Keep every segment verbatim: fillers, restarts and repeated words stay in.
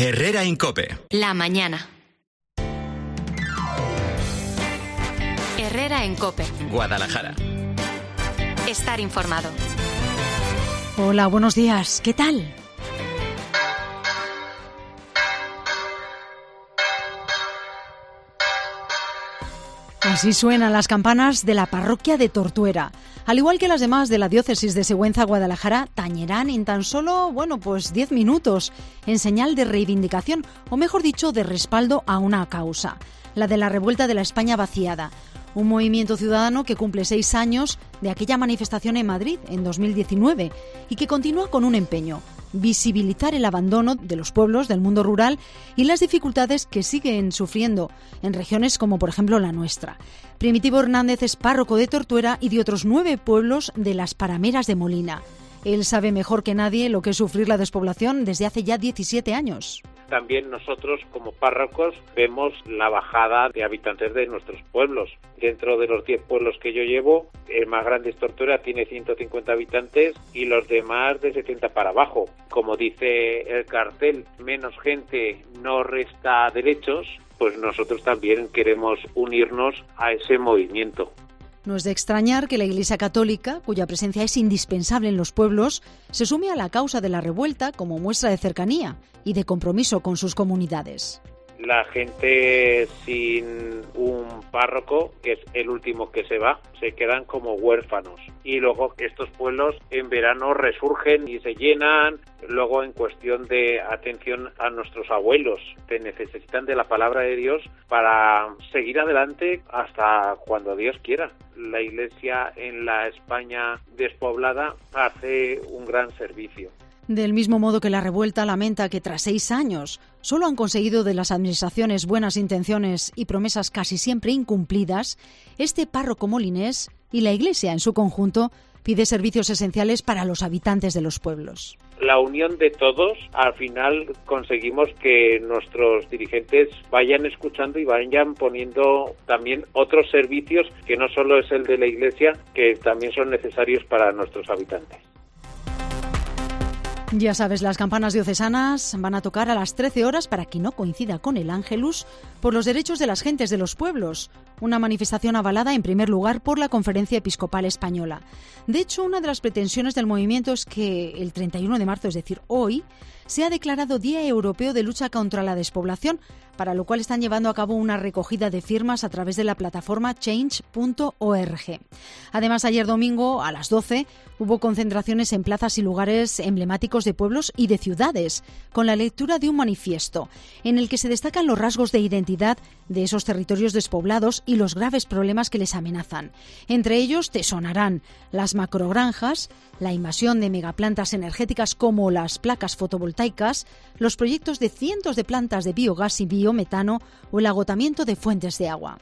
Herrera en COPE. La mañana. Herrera en COPE. Guadalajara. Estar informado. Hola, buenos días. ¿Qué tal? Así suenan las campanas de la parroquia de Tortuera. Al igual que las demás de la diócesis de Sigüenza-Guadalajara, tañerán en tan solo, bueno, pues diez minutos, en señal de reivindicación, o mejor dicho, de respaldo a una causa, la de la revuelta de la España vaciada. Un movimiento ciudadano que cumple seis años de aquella manifestación en Madrid en dos mil diecinueve y que continúa con un empeño: visibilizar el abandono de los pueblos del mundo rural y las dificultades que siguen sufriendo en regiones como por ejemplo la nuestra. Primitivo Hernández es párroco de Tortuera y de otros nueve pueblos de las Parameras de Molina. Él sabe mejor que nadie lo que es sufrir la despoblación desde hace ya diecisiete años. También nosotros, como párrocos, vemos la bajada de habitantes de nuestros pueblos. Dentro de los diez pueblos que yo llevo, el más grande es Tortuera, tiene ciento cincuenta habitantes y los demás de setenta para abajo. Como dice el cartel, menos gente no resta derechos, pues nosotros también queremos unirnos a ese movimiento. No es de extrañar que la Iglesia Católica, cuya presencia es indispensable en los pueblos, se sume a la causa de la revuelta como muestra de cercanía y de compromiso con sus comunidades. La gente sin un párroco, que es el último que se va, se quedan como huérfanos. Y luego estos pueblos en verano resurgen y se llenan. Luego, en cuestión de atención a nuestros abuelos, que necesitan de la palabra de Dios para seguir adelante hasta cuando Dios quiera. La Iglesia en la España despoblada hace un gran servicio. Del mismo modo que la revuelta lamenta que tras seis años solo han conseguido de las administraciones buenas intenciones y promesas casi siempre incumplidas, este párroco molinés y la Iglesia en su conjunto pide servicios esenciales para los habitantes de los pueblos. La unión de todos, al final conseguimos que nuestros dirigentes vayan escuchando y vayan poniendo también otros servicios que no solo es el de la Iglesia, que también son necesarios para nuestros habitantes. Ya sabes, las campanas diocesanas van a tocar a las trece horas para que no coincida con el Ángelus por los derechos de las gentes de los pueblos, una manifestación avalada en primer lugar por la Conferencia Episcopal Española. De hecho, una de las pretensiones del movimiento es que el treinta y uno de marzo, es decir, hoy, se ha declarado Día Europeo de Lucha contra la Despoblación, para lo cual están llevando a cabo una recogida de firmas a través de la plataforma change punto org. Además, ayer domingo a las doce hubo concentraciones en plazas y lugares emblemáticos de pueblos y de ciudades, con la lectura de un manifiesto en el que se destacan los rasgos de identidad de esos territorios despoblados y los graves problemas que les amenazan. Entre ellos te sonarán las macrogranjas, la invasión de megaplantas energéticas como las placas fotovoltaicas, los proyectos de cientos de plantas de biogás y biometano o el agotamiento de fuentes de agua.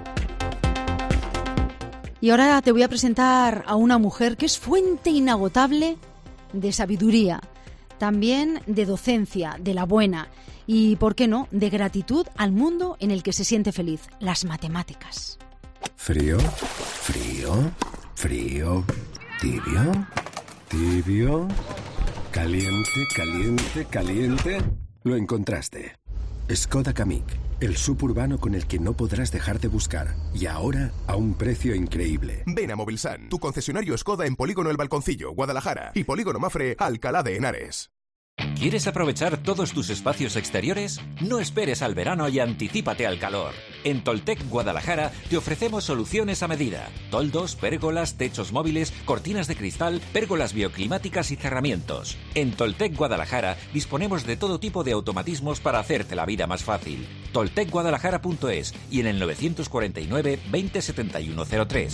Y ahora te voy a presentar a una mujer que es fuente inagotable de sabiduría, también de docencia, de la buena y, ¿por qué no?, de gratitud al mundo en el que se siente feliz, las matemáticas. Frío, frío, frío, tibio, tibio, caliente, caliente, caliente. Lo encontraste. Skoda Kamiq, el suburbano con el que no podrás dejar de buscar. Y ahora a un precio increíble. Ven a Movilsan, tu concesionario Skoda en Polígono El Balconcillo, Guadalajara, y Polígono Mafre, Alcalá de Henares. ¿Quieres aprovechar todos tus espacios exteriores? No esperes al verano y anticípate al calor. En Toltec Guadalajara te ofrecemos soluciones a medida. Toldos, pérgolas, techos móviles, cortinas de cristal, pérgolas bioclimáticas y cerramientos. En Toltec Guadalajara disponemos de todo tipo de automatismos para hacerte la vida más fácil. toltec guadalajara punto es y en el novecientos cuarenta y nueve veinte setenta y uno cero tres.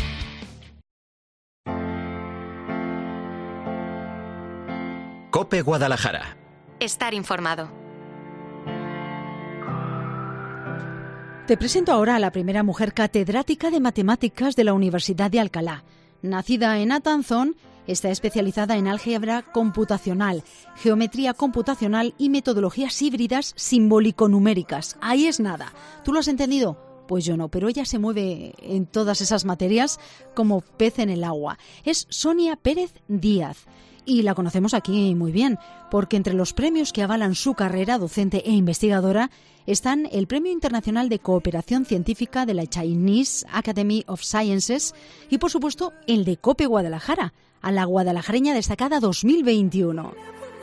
COPE Guadalajara. Estar informado. Te presento ahora a la primera mujer catedrática de matemáticas de la Universidad de Alcalá. Nacida en Atanzón, está especializada en álgebra computacional, geometría computacional y metodologías híbridas simbólico-numéricas. Ahí es nada. ¿Tú lo has entendido? Pues yo no, pero ella se mueve en todas esas materias como pez en el agua. Es Sonia Pérez Díaz Y la conocemos aquí muy bien, porque entre los premios que avalan su carrera docente e investigadora están el Premio Internacional de Cooperación Científica de la Chinese Academy of Sciences y, por supuesto, el de COPE Guadalajara, a la guadalajareña destacada dos mil veintiuno.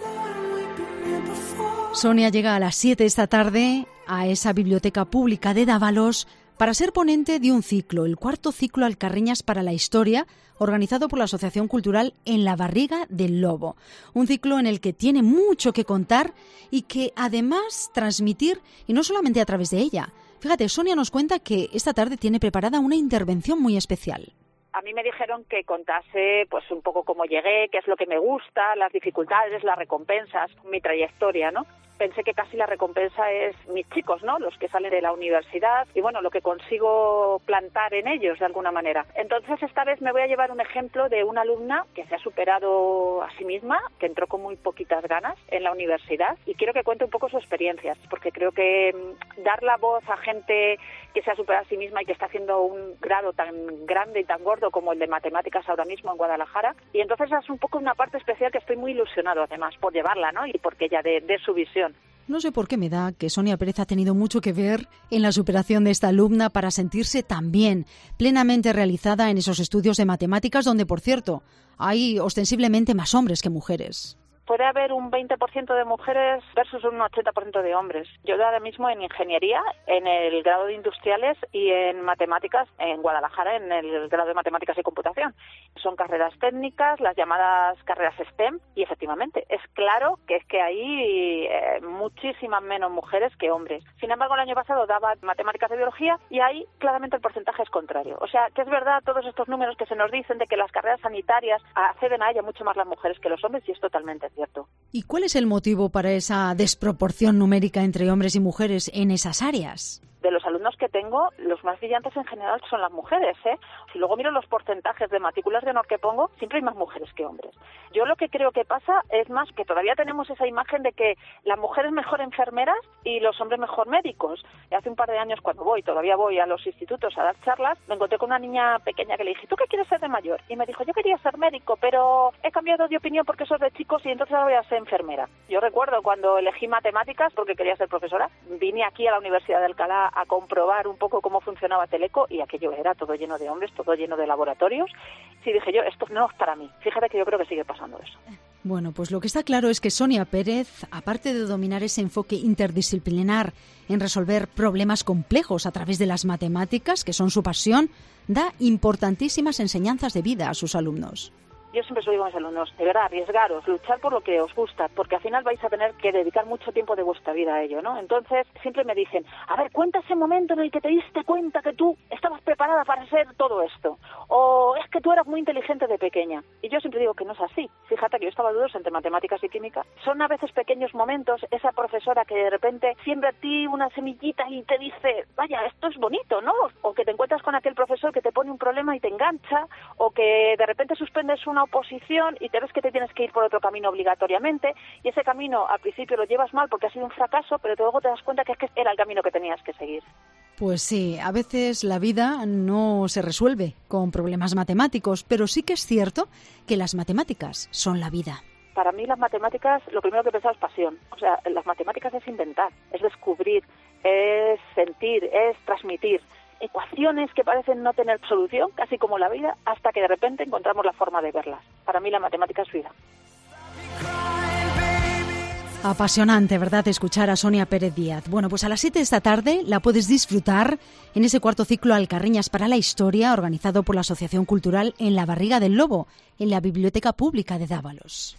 Sonia llega a las siete esta tarde a esa biblioteca pública de Dávalos para ser ponente de un ciclo, el cuarto ciclo Alcarreñas para la Historia, organizado por la Asociación Cultural En la Barriga del Lobo. Un ciclo en el que tiene mucho que contar y que además transmitir, y no solamente a través de ella. Fíjate, Sonia nos cuenta que esta tarde tiene preparada una intervención muy especial. A mí me dijeron que contase pues un poco cómo llegué, qué es lo que me gusta, las dificultades, las recompensas, mi trayectoria, ¿no? Pensé que casi la recompensa es mis chicos, ¿no? Los que salen de la universidad y, bueno, lo que consigo plantar en ellos de alguna manera. Entonces, esta vez me voy a llevar un ejemplo de una alumna que se ha superado a sí misma, que entró con muy poquitas ganas en la universidad y quiero que cuente un poco su experiencia, porque creo que dar la voz a gente que se ha superado a sí misma y que está haciendo un grado tan grande y tan gordo como el de matemáticas ahora mismo en Guadalajara, y entonces es un poco una parte especial que estoy muy ilusionado además por llevarla, ¿no? Y porque ella de, de su visión. No sé por qué me da que Sonia Pérez ha tenido mucho que ver en la superación de esta alumna para sentirse también plenamente realizada en esos estudios de matemáticas donde, por cierto, hay ostensiblemente más hombres que mujeres. Puede haber un veinte por ciento de mujeres versus un ochenta por ciento de hombres. Yo ahora mismo en ingeniería, en el grado de industriales y en matemáticas en Guadalajara, en el grado de matemáticas y computación. Son carreras técnicas, las llamadas carreras STEM, y efectivamente es claro que es que hay eh, muchísimas menos mujeres que hombres. Sin embargo, el año pasado daba matemáticas de biología y ahí claramente el porcentaje es contrario. O sea, que es verdad todos estos números que se nos dicen de que las carreras sanitarias acceden a ella mucho más las mujeres que los hombres y es totalmente cierto. ¿Y cuál es el motivo para esa desproporción numérica entre hombres y mujeres en esas áreas? De los alumnos que tengo, los más brillantes en general son las mujeres, ¿eh? Si luego miro los porcentajes de matrículas de honor que pongo, siempre hay más mujeres que hombres. Yo lo que creo que pasa es más que todavía tenemos esa imagen de que las mujeres mejor enfermeras y los hombres mejor médicos. Y hace un par de años cuando voy, todavía voy a los institutos a dar charlas, me encontré con una niña pequeña que le dije, ¿tú qué quieres ser de mayor? Y me dijo, yo quería ser médico, pero he cambiado de opinión porque eso es de chicos y entonces ahora voy a ser enfermera. Yo recuerdo cuando elegí matemáticas porque quería ser profesora, vine aquí a la Universidad de Alcalá a comprobar un poco cómo funcionaba Teleco y aquello era todo lleno de hombres, todo lleno de laboratorios. Sí, dije yo, esto no es para mí. Fíjate que yo creo que sigue pasando eso. Bueno, pues lo que está claro es que Sonia Pérez, aparte de dominar ese enfoque interdisciplinar en resolver problemas complejos a través de las matemáticas, que son su pasión, da importantísimas enseñanzas de vida a sus alumnos. Yo siempre os digo a mis alumnos, de verdad, arriesgaros, luchar por lo que os gusta, porque al final vais a tener que dedicar mucho tiempo de vuestra vida a ello, ¿no? Entonces, siempre me dicen, a ver, cuenta ese momento en el que te diste cuenta que tú estabas preparada para hacer todo esto, o es que tú eras muy inteligente de pequeña. Y yo siempre digo que no es así. Fíjate que yo estaba dudosa entre matemáticas y química. Son a veces pequeños momentos, esa profesora que de repente siembra a ti una semillita y te dice, vaya, esto es bonito, ¿no? O que te encuentras con aquel profesor que te pone un problema y te engancha, o que de repente suspendes una oposición y te ves que te tienes que ir por otro camino obligatoriamente y ese camino al principio lo llevas mal porque ha sido un fracaso, pero luego te das cuenta que es que era el camino que tenías que seguir. Pues sí, a veces la vida no se resuelve con problemas matemáticos, pero sí que es cierto que las matemáticas son la vida. Para mí las matemáticas, lo primero que he pensado es pasión. O sea, las matemáticas es inventar, es descubrir, es sentir, es transmitir. Ecuaciones que parecen no tener solución, casi como la vida, hasta que de repente encontramos la forma de verlas. Para mí la matemática es vida. Apasionante, ¿verdad?, escuchar a Sonia Pérez Díaz. Bueno, pues a las siete de esta tarde la puedes disfrutar en ese cuarto ciclo Alcarreñas para la Historia, organizado por la Asociación Cultural En la Barriga del Lobo, en la Biblioteca Pública de Dávalos.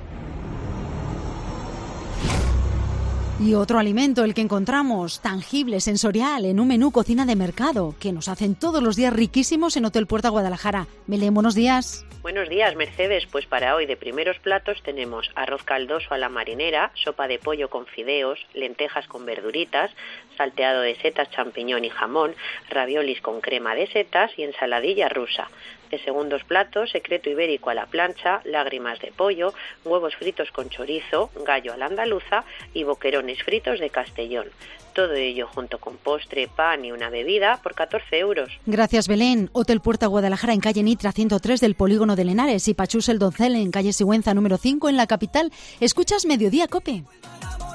Y otro alimento, el que encontramos tangible, sensorial, en un menú cocina de mercado, que nos hacen todos los días riquísimos en Hotel Puerta Guadalajara. Belén, buenos días. Buenos días, Mercedes. Pues para hoy de primeros platos tenemos arroz caldoso a la marinera, sopa de pollo con fideos, lentejas con verduritas, salteado de setas, champiñón y jamón, raviolis con crema de setas y ensaladilla rusa. De segundos platos, secreto ibérico a la plancha, lágrimas de pollo, huevos fritos con chorizo, gallo a la andaluza y boquerones fritos de Castellón. Todo ello junto con postre, pan y una bebida por catorce euros. Gracias, Belén. Hotel Puerta Guadalajara en calle Nitra ciento tres del Polígono de Lenares y Pachús El Doncel en calle Sigüenza número cinco en la capital. Escuchas Mediodía Cope.